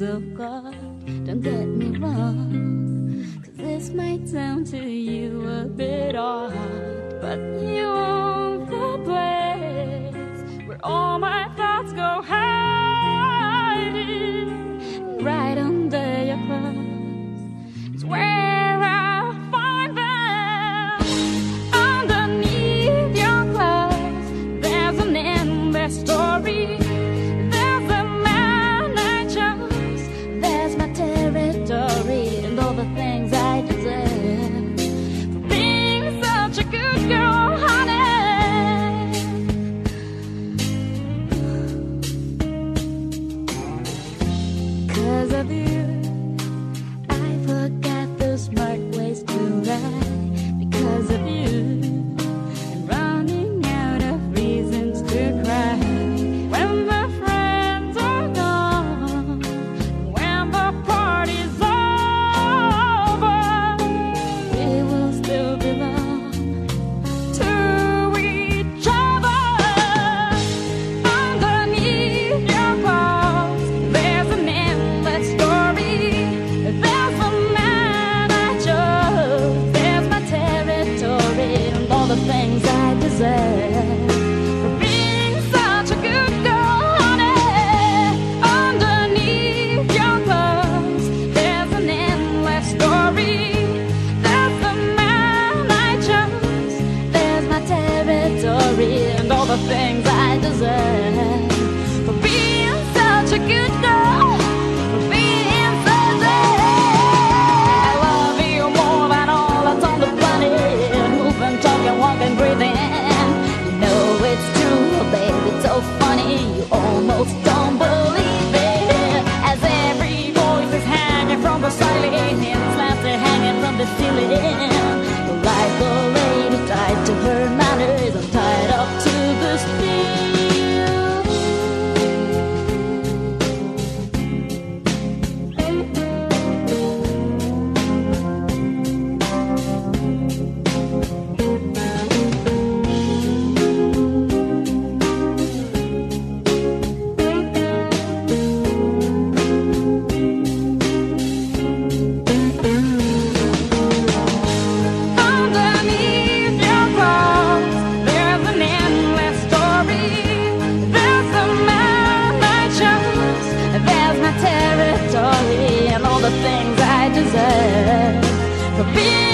of God. Don't get me wrong, 'cause this might sound to you a bit odd, but you own the place where all my thoughts go hiding. Right under your clothes is where I'll find them. Underneath your clothes, there's an endless story. There's a man I chose, there's my territory, and all the things I deserve for being such a good girl, honey. 'Cause of you, I forgot the smart ways to ride. Because of you, I'm running out of reasons to cry. When the friends are gone, when the party's over, we will still belong to each other. Underneath your clothes, there's an endless story. There's a man I chose, there's my territory, and all the things I deserve for being such a good girl, honey. Underneath your clothes, there's an endless story. There's the man I chose, there's my territory, and all the things I deserve for being such a good girl, for being so good. I love you more than all that's on the planet. Moving, talking, walking, breathing. You know it's true, baby, it's so funny. You almost don't believe it. As every voice is hanging from the ceiling, and slants are hanging from the ceiling. Like a lady tied to her manners, I'm tied up to the steel. Underneath your clothes, there's an endless story. There's the man I chose, there's my territory, and all the things I deserve for being